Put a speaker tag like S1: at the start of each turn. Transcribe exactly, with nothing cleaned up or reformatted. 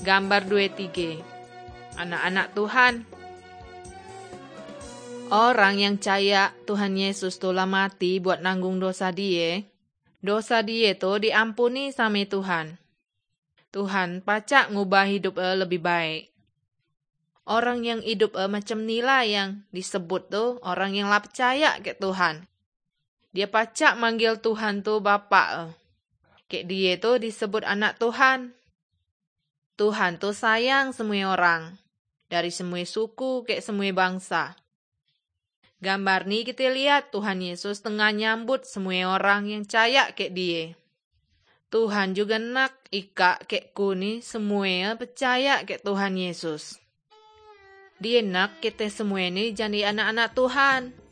S1: Gambar dua tiga. Anak-anak Tuhan. Orang yang percaya Tuhan Yesus telah mati buat nanggung dosa dia, dosa dia tuh diampuni sama Tuhan. Tuhan pacak ngubah hidup e lebih baik. Orang yang hidup e macam nila yang disebut tuh orang yang lah percaya ke Tuhan. Dia pacak manggil Tuhan tuh Bapa. Kayak dia tuh disebut anak Tuhan. Tuhan tuh sayang semua orang. Dari semua suku ke semua bangsa. Gambar nih kita lihat Tuhan Yesus tengah nyambut semua orang yang percaya ke dia. Tuhan juga nak ika ke kuni semua percaya ke Tuhan Yesus. Dia nak kita semua ini jadi anak-anak Tuhan.